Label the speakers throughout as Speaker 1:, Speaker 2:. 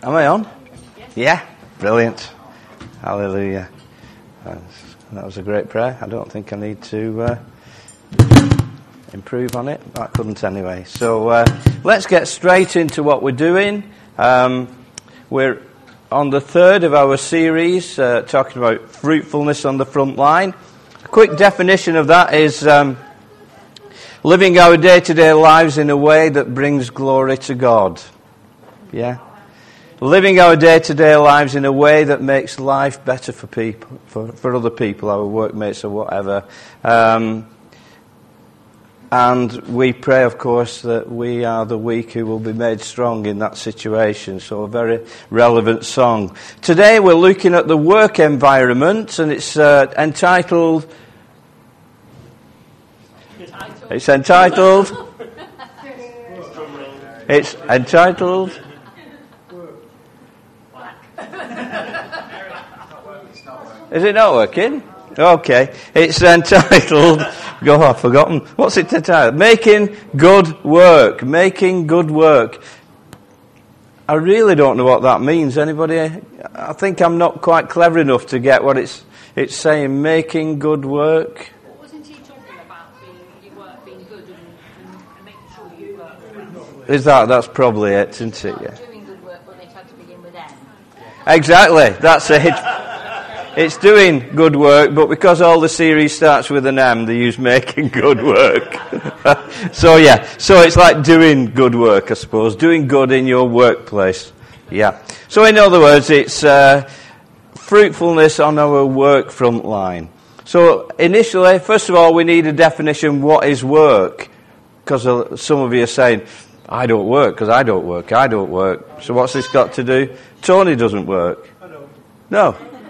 Speaker 1: Am I on? Yeah, brilliant. Hallelujah. That was a great prayer. I don't think I need to improve on it. I couldn't anyway. So let's get straight into what we're doing. We're on the third of our series, talking about fruitfulness on the front line. A quick definition of that is living our day-to-day lives in a way that brings glory to God. Yeah? Living our day-to-day lives in a way that makes life better for people, for other people, our workmates or whatever. And we pray, of course, that we are the weak who will be made strong in that situation. So a very relevant song. Today we're looking at the work environment, and it's entitled... It's entitled... Is it not working? Okay. It's entitled... Oh, I've forgotten. What's it entitled? Making Good Work. Making Good Work. I really don't know what that means. Anybody? I think I'm not quite clever enough to get what it's saying. Making good work.
Speaker 2: Wasn't he talking about your work being good and making sure you work?
Speaker 1: Is that's probably it, isn't it? Yeah.
Speaker 2: Doing good work, but they had to begin with M.
Speaker 1: Exactly. That's it. It's doing good work, but because all the series starts with an M, they use making good work. So it's like doing good work, I suppose. Doing good in your workplace. Yeah. So in other words, it's fruitfulness on our work front line. So initially, first of all, we need a definition, what is work? Because some of you are saying, I don't work, because I don't work. So what's this got to do? Tony doesn't work. No.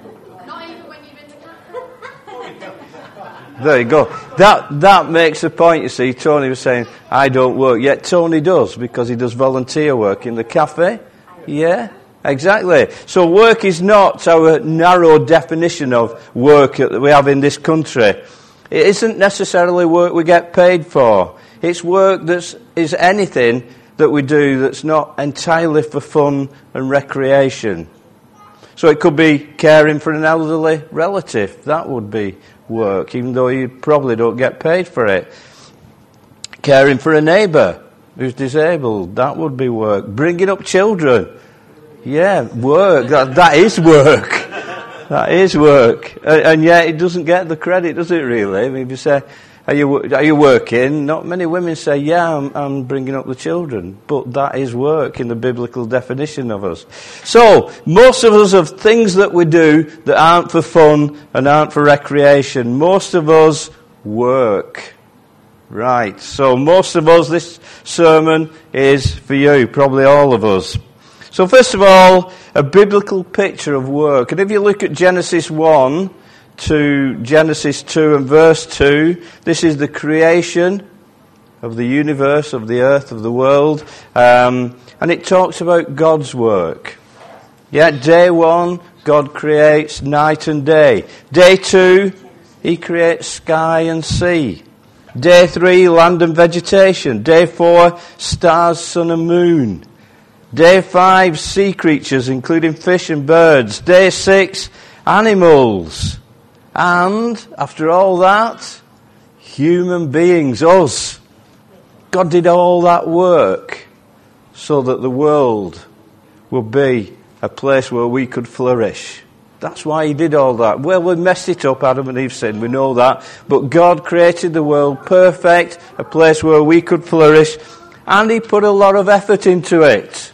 Speaker 1: There you go. That makes a point, you see. Tony was saying, I don't work. Yet Tony does, because he does volunteer work in the cafe. Yeah, exactly. So work is not our narrow definition of work that we have in this country. It isn't necessarily work we get paid for. It's work is anything that we do that's not entirely for fun and recreation. So it could be caring for an elderly relative. That would be work, even though you probably don't get paid for it. Caring for a neighbour who's disabled, that would be work. Bringing up children, yeah, work. That is work. That is work. And yet it doesn't get the credit, does it really? I mean, if you say, are you working? Not many women say, yeah, I'm bringing up the children. But that is work in the biblical definition of us. So, most of us have things that we do that aren't for fun and aren't for recreation. Most of us work. Right. So, most of us, this sermon is for you. Probably all of us. So, first of all, a biblical picture of work. And if you look at Genesis 1... to Genesis 2 and verse 2, this is the creation of the universe, of the earth, of the world, and it talks about God's work. Yeah, day 1, God creates night and day. Day 2, He creates sky and sea. Day 3, land and vegetation. Day 4, stars, sun and moon. Day 5, sea creatures, including fish and birds. Day 6, animals. And, after all that, human beings, us. God did all that work so that the world would be a place where we could flourish. That's why He did all that. Well, we messed it up, Adam and Eve sinned, we know that. But God created the world perfect, a place where we could flourish, and He put a lot of effort into it.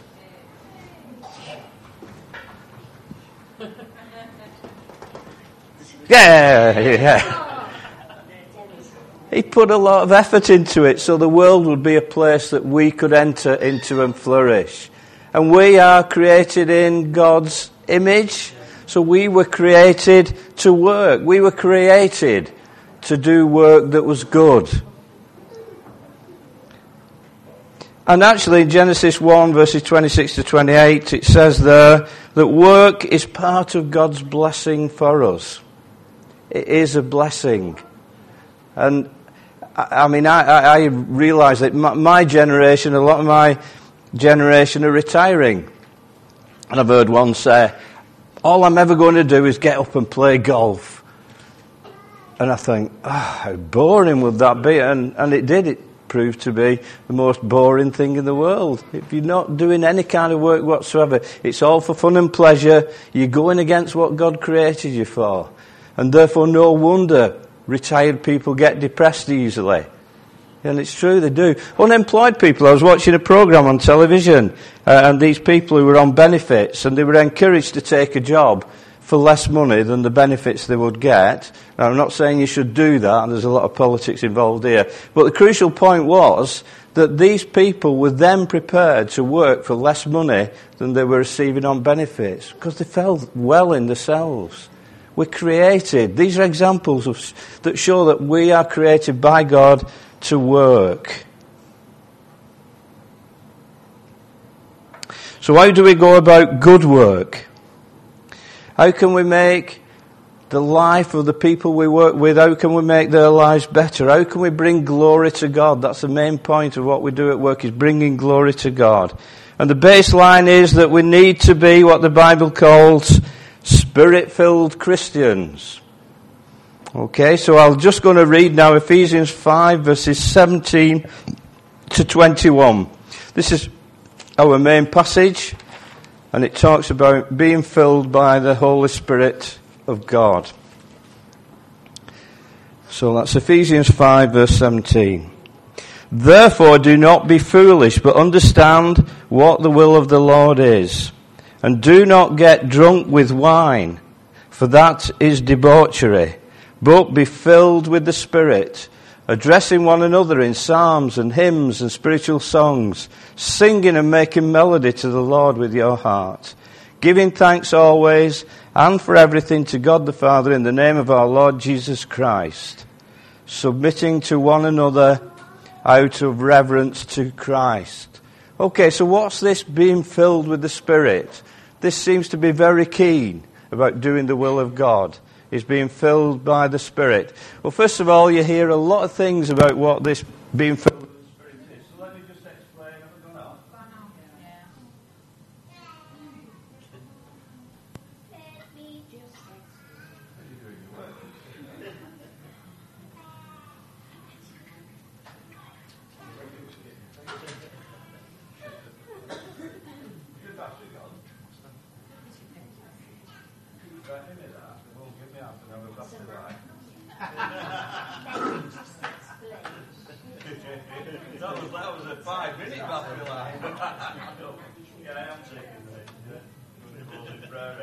Speaker 1: Yeah. He put a lot of effort into it so the world would be a place that we could enter into and flourish. And we are created in God's image, so we were created to work. We were created to do work that was good. And actually in Genesis 1 verses 26 to 28 it says there that work is part of God's blessing for us. It is a blessing. And I mean, I realise that my generation, a lot of my generation are retiring. And I've heard one say, all I'm ever going to do is get up and play golf. And I think, how boring would that be? And it did. It proved to be the most boring thing in the world. If you're not doing any kind of work whatsoever, it's all for fun and pleasure, you're going against what God created you for. And therefore, no wonder retired people get depressed easily. And it's true, they do. Unemployed people, I was watching a program on television, and these people who were on benefits, and they were encouraged to take a job for less money than the benefits they would get. Now, I'm not saying you should do that, and there's a lot of politics involved here. But the crucial point was that these people were then prepared to work for less money than they were receiving on benefits, because they felt well in themselves. We're created. These are examples that show that we are created by God to work. So how do we go about good work? How can we make the life of the people we work with, how can we make their lives better? How can we bring glory to God? That's the main point of what we do at work, is bringing glory to God. And the baseline is that we need to be what the Bible calls Spirit-filled Christians. Okay, so I'm just going to read now Ephesians 5 verses 17 to 21. This is our main passage, and it talks about being filled by the Holy Spirit of God. So that's Ephesians 5 verse 17. Therefore do not be foolish, but understand what the will of the Lord is. And do not get drunk with wine, for that is debauchery. But be filled with the Spirit, addressing one another in psalms and hymns and spiritual songs, singing and making melody to the Lord with your heart, giving thanks always and for everything to God the Father in the name of our Lord Jesus Christ, submitting to one another out of reverence to Christ. Okay, so what's this being filled with the Spirit? This seems to be very keen about doing the will of God, is being filled by the Spirit. Well, first of all, you hear a lot of things about what this being filled with the Spirit is. So let me just explain. Have I gone on? That was a 5-minute battery line. Yeah, I am taking it. Yeah. Prayer,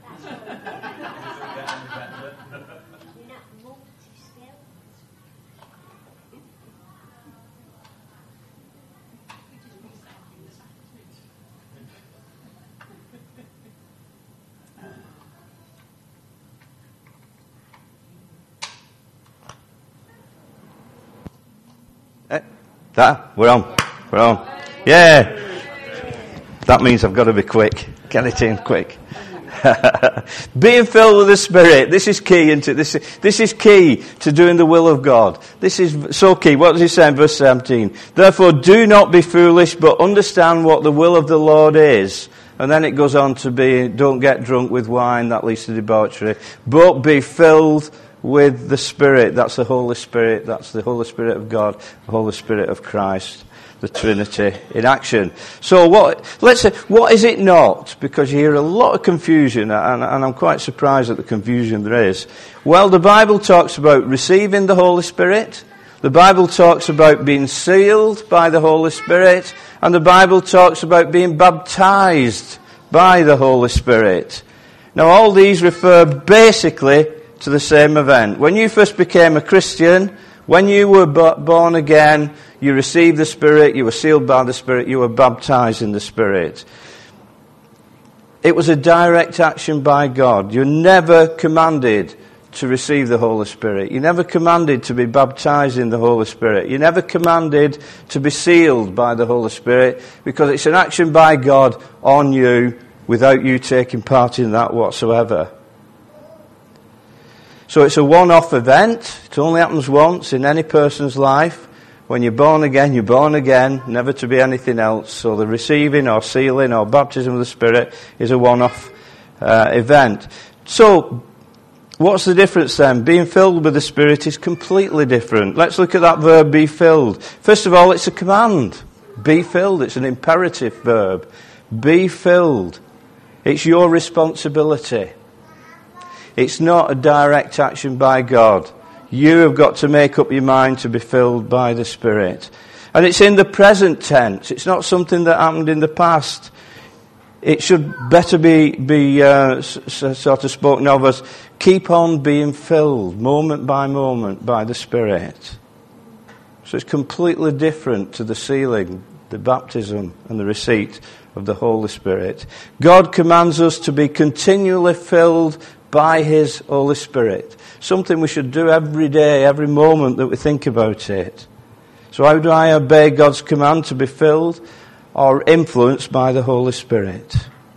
Speaker 1: We're on. Yeah. That means I've got to be quick. Get it in quick. Being filled with the Spirit. This is key, isn't it? This is key to doing the will of God. This is so key. What does he say in verse 17? Therefore do not be foolish, but understand what the will of the Lord is. And then it goes on to be, don't get drunk with wine, that leads to debauchery. But be filled with the Spirit. That's the Holy Spirit. That's the Holy Spirit of God, the Holy Spirit of Christ, the Trinity in action. So what is it not? Because you hear a lot of confusion, and I'm quite surprised at the confusion there is. Well, the Bible talks about receiving the Holy Spirit. The Bible talks about being sealed by the Holy Spirit. And the Bible talks about being baptized by the Holy Spirit. Now, all these refer basically to the same event. When you first became a Christian, when you were born again, you received the Spirit, you were sealed by the Spirit, you were baptized in the Spirit. It was a direct action by God. You're never commanded to receive the Holy Spirit. You're never commanded to be baptized in the Holy Spirit. You're never commanded to be sealed by the Holy Spirit, because it's an action by God on you without you taking part in that whatsoever. So it's a one-off event. It only happens once in any person's life. When you're born again, never to be anything else. So the receiving or sealing or baptism of the Spirit is a one-off event. So, what's the difference then? Being filled with the Spirit is completely different. Let's look at that verb, be filled. First of all, it's a command. Be filled. It's an imperative verb. Be filled. It's your responsibility. It's not a direct action by God. You have got to make up your mind to be filled by the Spirit. And it's in the present tense. It's not something that happened in the past. It should better be sort of spoken of as keep on being filled moment by moment by the Spirit. So it's completely different to the sealing, the baptism and the receipt of the Holy Spirit. God commands us to be continually filled by His Holy Spirit. Something we should do every day, every moment that we think about it. So how do I obey God's command to be filled or influenced by the Holy Spirit?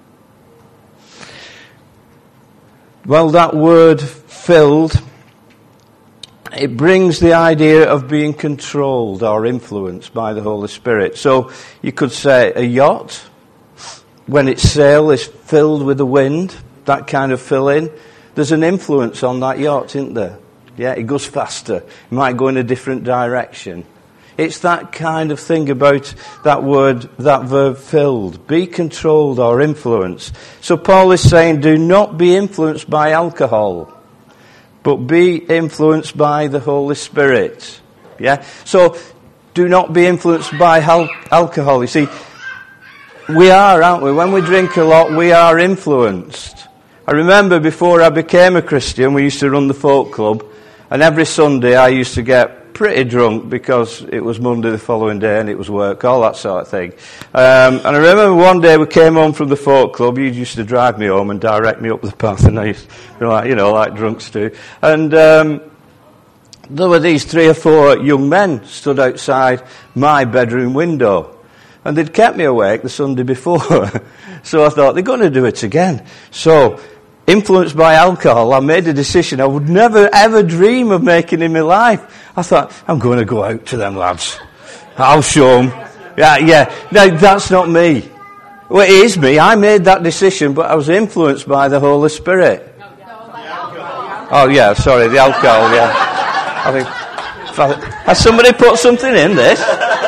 Speaker 1: Well, that word filled, it brings the idea of being controlled or influenced by the Holy Spirit. So you could say a yacht, when its sail is filled with the wind, that kind of filling, there's an influence on that yacht, isn't there? Yeah, it goes faster. It might go in a different direction. It's that kind of thing about that word, that verb filled. Be controlled or influenced. So Paul is saying, do not be influenced by alcohol, but be influenced by the Holy Spirit. Yeah? So, do not be influenced by alcohol. You see, we are, aren't we? When we drink a lot, we are influenced. I remember before I became a Christian, we used to run the folk club, and every Sunday I used to get pretty drunk because it was Monday the following day and it was work, all that sort of thing. And I remember one day we came home from the folk club. You used to drive me home and direct me up the path, and I used to, like drunks do. And there were these 3 or 4 young men stood outside my bedroom window, and they'd kept me awake the Sunday before. So I thought, they're going to do it again. So, influenced by alcohol, I made a decision I would never ever dream of making in my life. I thought, I'm going to go out to them lads. I'll show them. Yeah. No, that's not me. Well, it is me. I made that decision, but I was influenced by the Holy Spirit. Oh, yeah, sorry, the alcohol, yeah. I think, has somebody put something in this?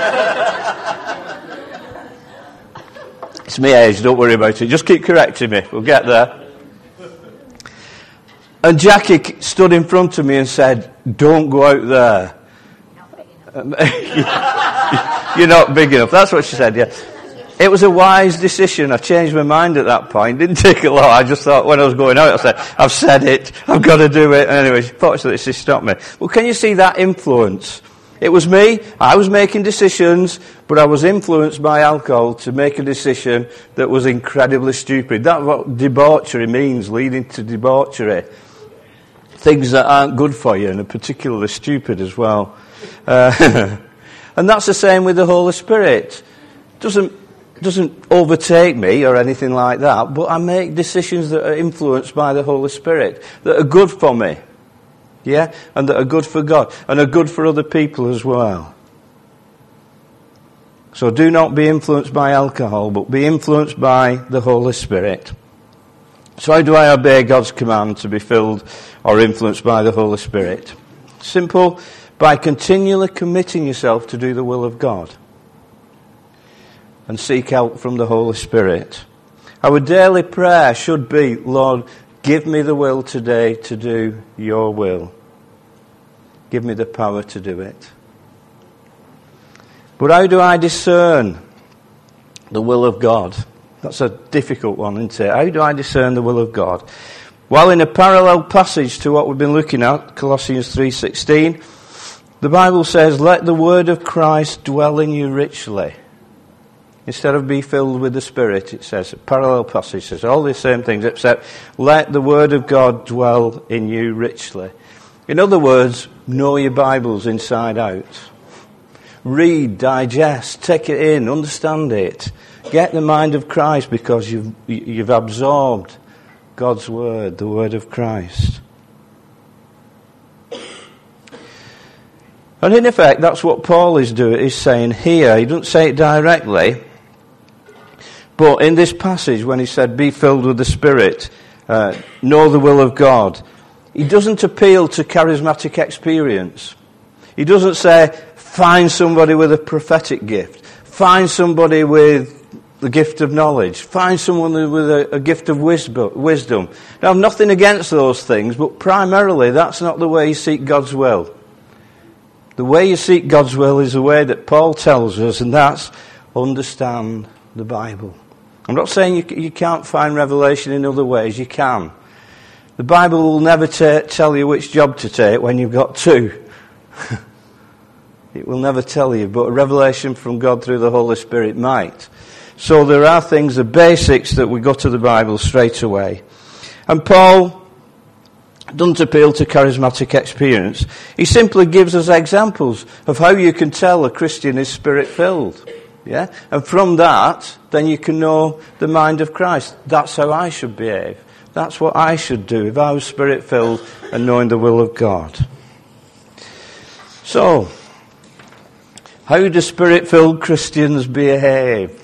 Speaker 1: It's my age, don't worry about it. Just keep correcting me. We'll get there. And Jackie stood in front of me and said, don't go out there. You're not big enough. That's what she said, yeah. It was a wise decision. I changed my mind at that point. Didn't take a lot. I just thought when I was going out, I said, I've said it. I've got to do it. And anyway, fortunately, she stopped me. Well, can you see that influence? It was me. I was making decisions, but I was influenced by alcohol to make a decision that was incredibly stupid. That's what debauchery means, leading to debauchery. Things that aren't good for you and are particularly stupid as well. And that's the same with the Holy Spirit. It doesn't overtake me or anything like that, but I make decisions that are influenced by the Holy Spirit, that are good for me. Yeah? And that are good for God, and are good for other people as well. So do not be influenced by alcohol, but be influenced by the Holy Spirit. So how do I obey God's command to be filled or influenced by the Holy Spirit? Simple, by continually committing yourself to do the will of God and seek help from the Holy Spirit. Our daily prayer should be, Lord, give me the will today to do your will. Give me the power to do it. But how do I discern the will of God? That's a difficult one, isn't it? How do I discern the will of God? Well, in a parallel passage to what we've been looking at, Colossians 3:16, the Bible says, let the word of Christ dwell in you richly. Instead of be filled with the Spirit, it says, a parallel passage says all the same things, except let the word of God dwell in you richly. In other words, know your Bibles inside out. Read, digest, take it in, understand it. Get the mind of Christ because you've absorbed God's word, the word of Christ. And in effect, that's what Paul is saying here. He doesn't say it directly, but in this passage, when he said, be filled with the Spirit, know the will of God, he doesn't appeal to charismatic experience. He doesn't say, find somebody with a prophetic gift. Find somebody with the gift of knowledge. Find someone with a gift of wisdom. Now, I've nothing against those things, but primarily that's not the way you seek God's will. The way you seek God's will is the way that Paul tells us, and that's understand the Bible. I'm not saying you can't find revelation in other ways. You can. The Bible will never tell you which job to take when you've got two. It will never tell you, but a revelation from God through the Holy Spirit might. So there are things, the basics, that we go to the Bible straight away. And Paul doesn't appeal to charismatic experience. He simply gives us examples of how you can tell a Christian is Spirit-filled. Yeah? And from that, then you can know the mind of Christ. That's how I should behave. That's what I should do if I was Spirit-filled and knowing the will of God. So, how do Spirit-filled Christians behave?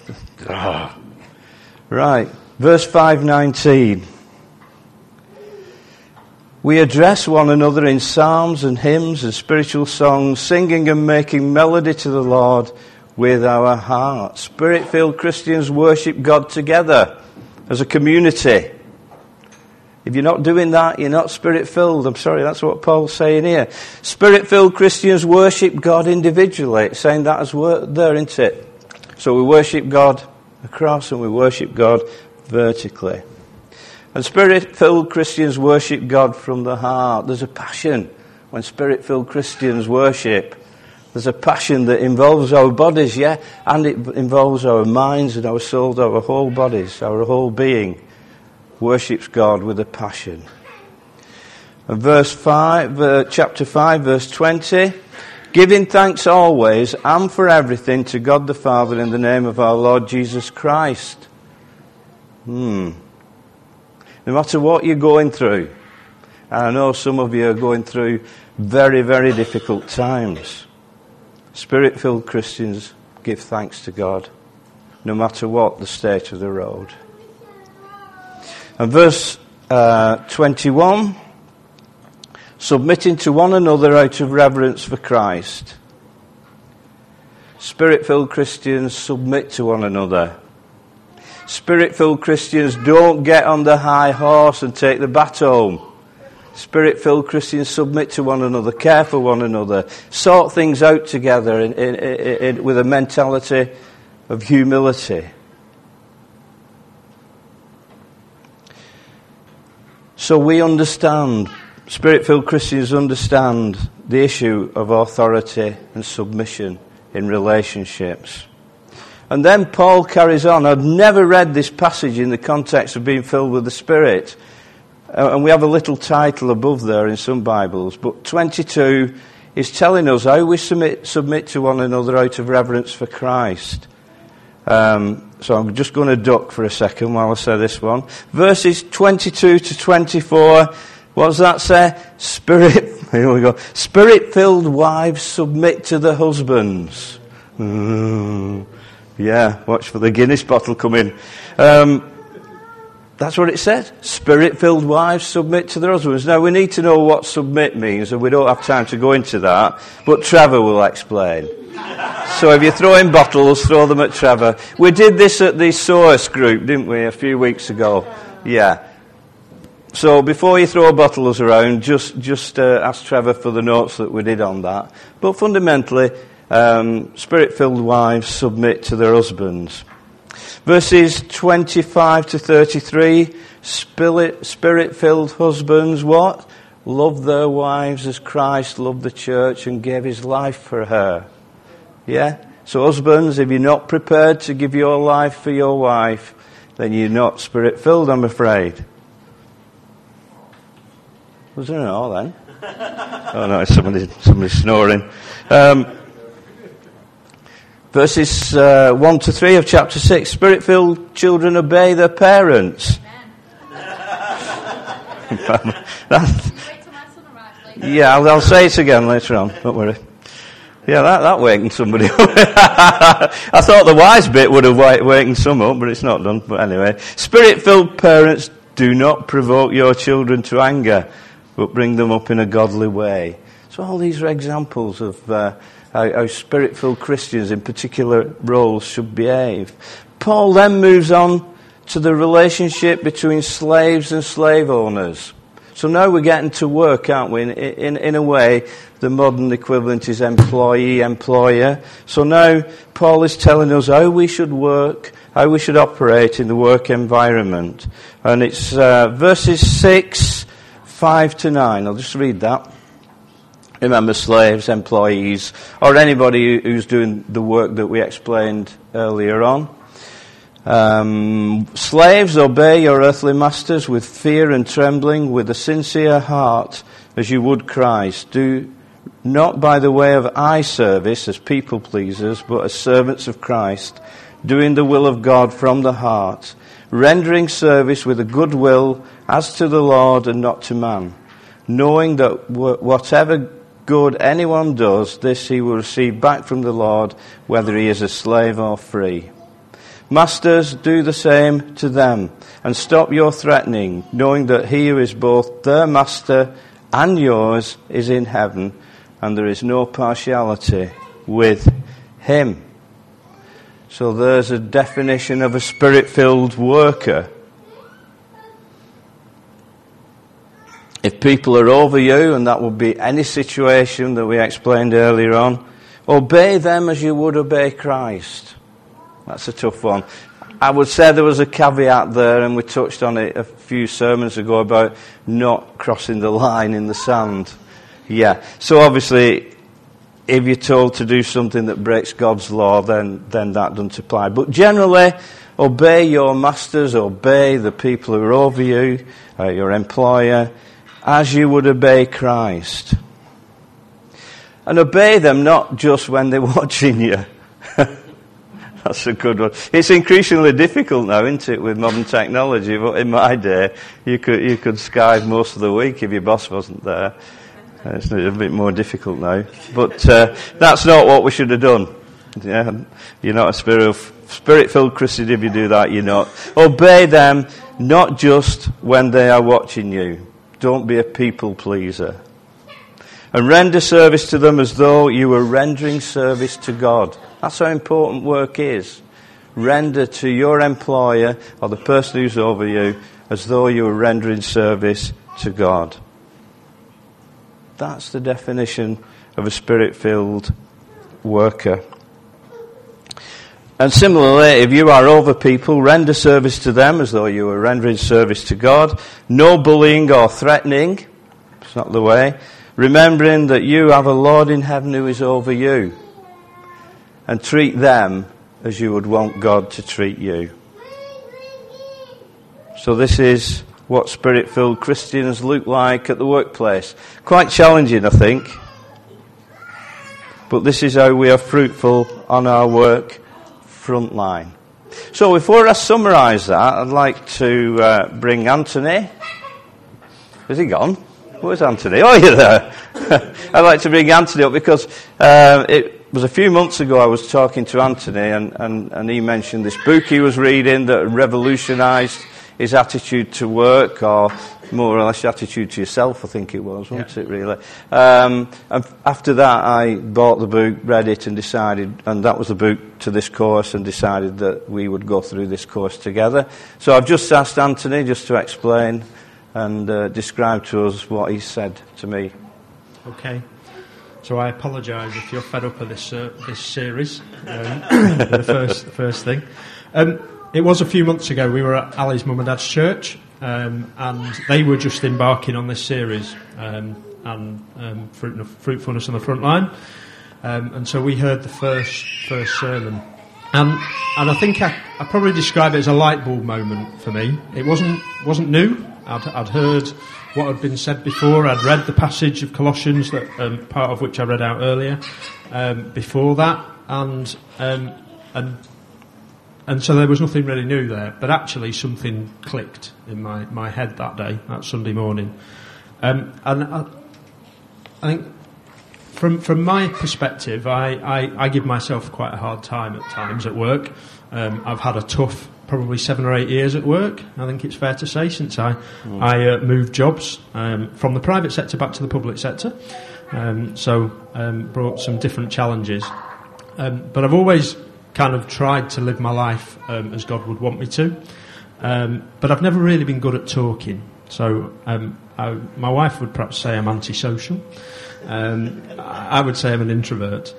Speaker 1: Right, verse 5:19. We address one another in psalms and hymns and spiritual songs, singing and making melody to the Lord with our hearts. Spirit-filled Christians worship God together as a community. If you're not doing that, you're not Spirit-filled. I'm sorry, that's what Paul's saying here. Spirit-filled Christians worship God individually. It's saying that as there, isn't it? So we worship God across and we worship God vertically. And Spirit-filled Christians worship God from the heart. There's a passion when Spirit-filled Christians worship. There's a passion that involves our bodies, yeah? And it involves our minds and our souls, our whole bodies, our whole being worships God with a passion. And chapter 5, verse 20, giving thanks always and for everything to God the Father in the name of our Lord Jesus Christ. No matter what you're going through, and I know some of you are going through very, very difficult times, Spirit-filled Christians give thanks to God, no matter what the state of the road. And verse 21, submitting to one another out of reverence for Christ. Spirit-filled Christians submit to one another. Spirit-filled Christians don't get on the high horse and take the bat home. Spirit-filled Christians submit to one another, care for one another, sort things out together with a mentality of humility. So we understand, Spirit-filled Christians understand the issue of authority and submission in relationships. And then Paul carries on. I've never read this passage in the context of being filled with the Spirit. And we have a little title above there in some Bibles. But 22 is telling us how we submit to one another out of reverence for Christ. So I'm just going to duck for a second while I say this one. Verses 22 to 24, what does that say? Here we go. Spirit-filled wives submit to the husbands. Yeah, watch for the Guinness bottle coming. That's what it said. Spirit-filled wives submit to their husbands. Now, we need to know what submit means, and we don't have time to go into that, but Trevor will explain. So if you're throwing bottles, throw them at Trevor. We did this at the SOAS group, didn't we, a few weeks ago? Yeah. So before you throw bottles around, just ask Trevor for the notes that we did on that. But fundamentally, Spirit-filled wives submit to their husbands. Verses 25 to 33, Spirit-filled husbands, what? Love their wives as Christ loved the church and gave his life for her. Yeah? So husbands, if you're not prepared to give your life for your wife, then you're not Spirit-filled, I'm afraid. Was there an all then? Oh no, somebody snoring. Verses 1 to 3 of chapter 6, Spirit-filled children obey their parents. Yeah, I'll say it again later on, don't worry. Yeah, that wakened somebody up. I thought the wise bit would have wakened some up, but it's not done. But anyway, Spirit-filled parents, do not provoke your children to anger, but bring them up in a godly way. So all these are examples of how Spirit-filled Christians in particular roles should behave. Paul then moves on to the relationship between slaves and slave owners. So now we're getting to work, aren't we? In a way, the modern equivalent is employee-employer. So now Paul is telling us how we should work, how we should operate in the work environment. And it's verses 6, 5 to 9. I'll just read that. Remember, slaves, employees, or anybody who's doing the work that we explained earlier on. Slaves, obey your earthly masters with fear and trembling, with a sincere heart, as you would Christ. Do not by the way of eye service as people pleasers, but as servants of Christ, doing the will of God from the heart, rendering service with a good will as to the Lord and not to man, knowing that whatever good anyone does, this he will receive back from the Lord, whether he is a slave or free. Masters, do the same to them, and stop your threatening, knowing that he who is both their master and yours is in heaven, and there is no partiality with him. So there's a definition of a Spirit-filled worker. If people are over you, and that would be any situation that we explained earlier on, obey them as you would obey Christ. That's a tough one. I would say there was a caveat there, and we touched on it a few sermons ago about not crossing the line in the sand. Yeah. So obviously, if you're told to do something that breaks God's law, then that doesn't apply. But generally, obey your masters, obey the people who are over you, your employer, as you would obey Christ. And obey them not just when they're watching you. That's a good one. It's increasingly difficult now, isn't it, with modern technology? But in my day, you could Skype most of the week if your boss wasn't there. It's a bit more difficult now. But that's not what we should have done. Yeah? You're not a spirit-filled Christian if you do that, you're not. Obey them, not just when they are watching you. Don't be a people pleaser. And render service to them as though you were rendering service to God. That's how important work is. Render to your employer or the person who's over you as though you were rendering service to God. That's the definition of a Spirit-filled worker. And similarly, if you are over people, render service to them as though you were rendering service to God. No bullying or threatening. It's not the way. Remembering that you have a Lord in heaven who is over you. And treat them as you would want God to treat you. So this is what Spirit-filled Christians look like at the workplace. Quite challenging, I think. But this is how we are fruitful on our work front line. So before I summarise that, I'd like to bring Anthony. Has he gone? Where's Anthony? Oh, you're there. I'd like to bring Anthony up because it was a few months ago I was talking to Anthony and he mentioned this book he was reading that revolutionised his attitude to work, or more or less attitude to yourself, I think it was, wasn't it, really? And after that I bought the book, read it and decided, and that was the book to this course, and decided that we would go through this course together. So I've just asked Anthony just to explain and describe to us what he said to me.
Speaker 3: Okay. So I apologise if you're fed up of this series. The first thing. It was a few months ago. We were at Ali's mum and dad's church, and they were just embarking on this series and fruitfulness on the front line. And so we heard the first sermon, and I think I probably describe it as a light bulb moment for me. It wasn't new. I'd heard what had been said before. I'd read the passage of Colossians, that part of which I read out earlier, before that, and so there was nothing really new there. But actually, something clicked in my head that day, that Sunday morning, and I think From my perspective, I give myself quite a hard time at times at work. I've had a tough probably 7 or 8 years at work, I think it's fair to say, since I moved jobs from the private sector back to the public sector. Brought some different challenges. But I've always kind of tried to live my life as God would want me to. But I've never really been good at talking. So my wife would perhaps say I'm antisocial. I would say I'm an introvert.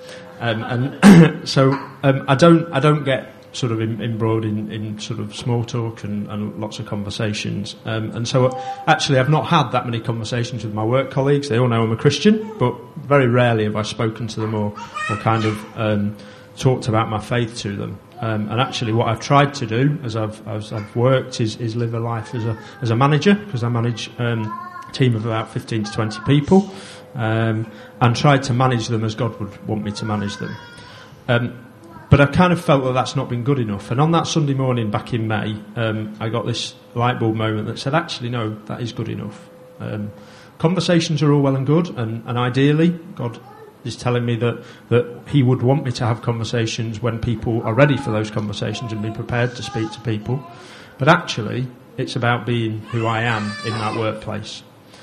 Speaker 3: I don't get sort of embroiled in sort of small talk and lots of conversations. And so actually I've not had that many conversations with my work colleagues. They all know I'm a Christian, but very rarely have I spoken to them or kind of talked about my faith to them. And actually what I've tried to do as I've worked is live a life as a manager, because I manage a team of about 15 to 20 people, and tried to manage them as God would want me to manage them. But I kind of felt that that's not been good enough. And on that Sunday morning back in May, I got this light bulb moment that said, actually, no, that is good enough. Conversations are all well and good, and ideally, God is telling me that He would want me to have conversations when people are ready for those conversations and be prepared to speak to people. But actually, it's about being who I am in that workplace,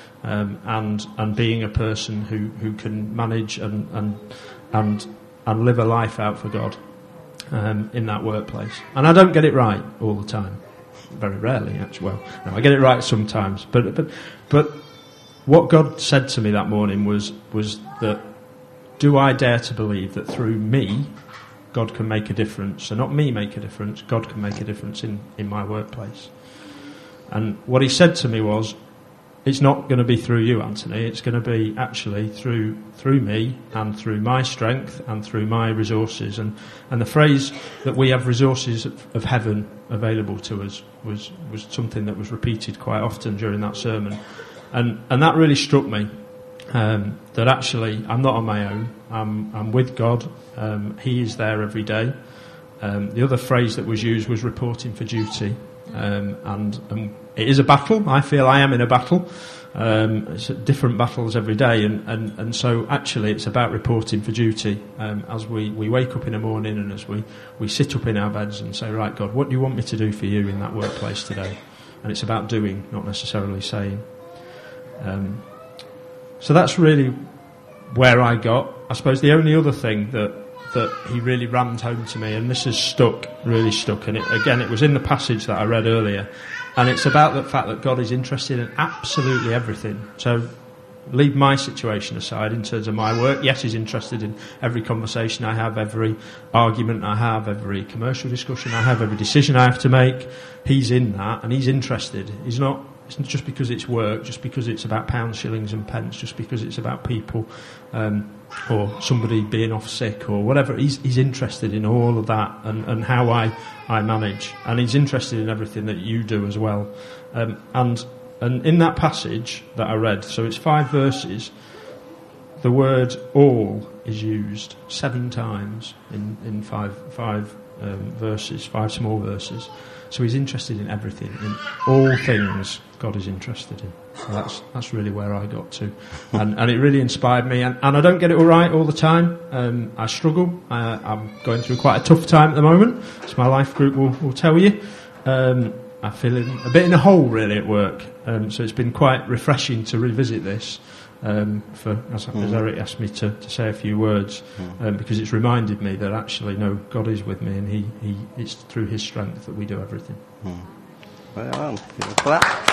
Speaker 3: and being a person who can manage and live a life out for God. In that workplace. And I don't get it right all the time. Very rarely, actually. Well, no, I get it right sometimes. But what God said to me that morning was that, do I dare to believe that through me, God can make a difference? So not me make a difference, God can make a difference in my workplace. And what He said to me was, it's not going to be through you, Anthony. It's going to be actually through me and through my strength and through my resources. And the phrase that we have resources of heaven available to us was something that was repeated quite often during that sermon. And that really struck me, that actually I'm not on my own. I'm with God. He is there every day. The other phrase that was used was reporting for duty. And it is a battle. I feel I am in a battle. It's different battles every day, and so actually it's about reporting for duty as we wake up in the morning and as we sit up in our beds and say, right, God, what do you want me to do for you in that workplace today? And it's about doing, not necessarily saying. So that's really where I got. I suppose the only other thing that He really rammed home to me, and this has really stuck, and it was in the passage that I read earlier, and it's about the fact that God is interested in absolutely everything. So leave my situation aside in terms of my work. Yes, He's interested in every conversation I have, every argument I have, every commercial discussion I have, every decision I have to make. He's in that, and He's interested. It's not just because it's work, just because it's about pounds, shillings and pence, just because it's about people, or somebody being off sick or whatever. He's interested in all of that and how I manage. And He's interested in everything that you do as well. And in that passage that I read, so it's 5 verses, the word all is used 7 times in five verses, 5 small verses. So He's interested in everything, in all things God is interested in. So that's really where I got to. And it really inspired me. And I don't get it all right all the time. I struggle. I'm going through quite a tough time at the moment, as my life group will tell you. I feel a bit in a hole, really, at work. So it's been quite refreshing to revisit this, as Eric asked me to say a few words, because it's reminded me that actually, no, God is with me, and it's through His strength that we do everything.
Speaker 1: Well, for that.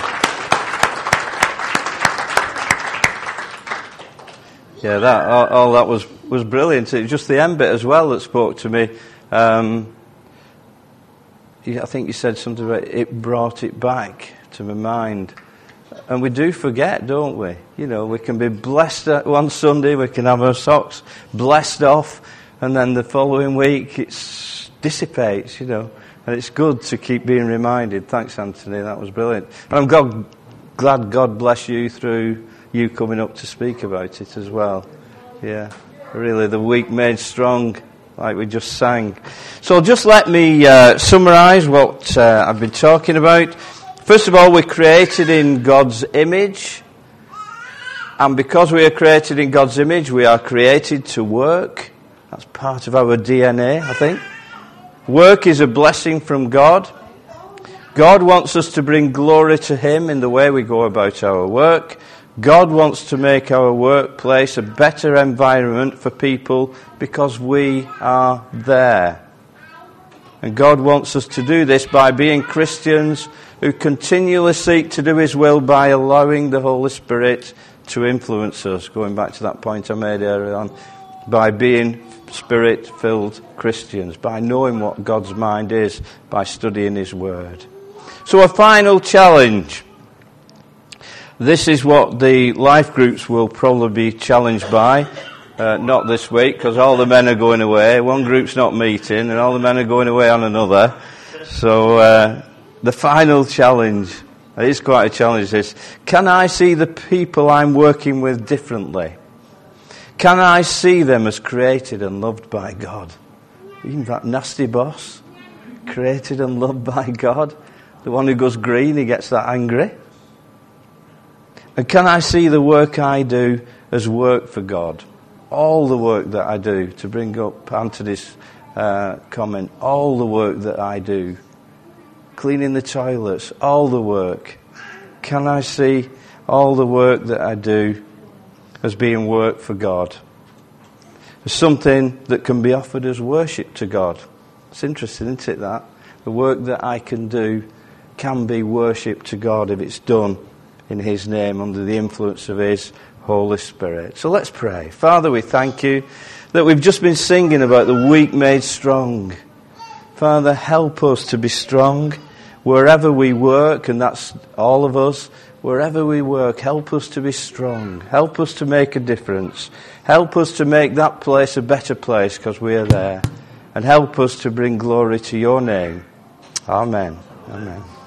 Speaker 1: Yeah, that was brilliant. It was just the end bit as well that spoke to me. I think you said something about it brought it back to my mind. And we do forget, don't we? You know, we can be blessed one Sunday, we can have our socks blessed off, and then the following week it dissipates, you know. And it's good to keep being reminded. Thanks, Anthony, that was brilliant. And I'm glad God bless you through you coming up to speak about it as well. Yeah, really, the weak made strong, like we just sang. So just let me summarise what I've been talking about. First of all, we're created in God's image. And because we are created in God's image, we are created to work. That's part of our DNA, I think. Work is a blessing from God. God wants us to bring glory to Him in the way we go about our work. God wants to make our workplace a better environment for people because we are there. And God wants us to do this by being Christians who continually seek to do His will by allowing the Holy Spirit to influence us. Going back to that point I made earlier on. By being Spirit-filled Christians. By knowing what God's mind is. By studying His Word. So a final challenge. This is what the life groups will probably be challenged by. Not this week, because all the men are going away. One group's not meeting, and all the men are going away on another. So the final challenge, it is quite a challenge this. Can I see the people I'm working with differently? Can I see them as created and loved by God? Even that nasty boss, created and loved by God. The one who goes green, he gets that angry. And can I see the work I do as work for God? All the work that I do, to bring up Anthony's comment, all the work that I do, cleaning the toilets, all the work. Can I see all the work that I do as being work for God? As something that can be offered as worship to God. It's interesting, isn't it, that? The work that I can do can be worship to God if it's done in His name under the influence of His Holy Spirit. So let's pray. Father, we thank You that we've just been singing about the weak made strong. Father, help us to be strong wherever we work, and that's all of us. Wherever we work, help us to be strong. Help us to make a difference. Help us to make that place a better place because we are there. And help us to bring glory to Your name. Amen. Amen.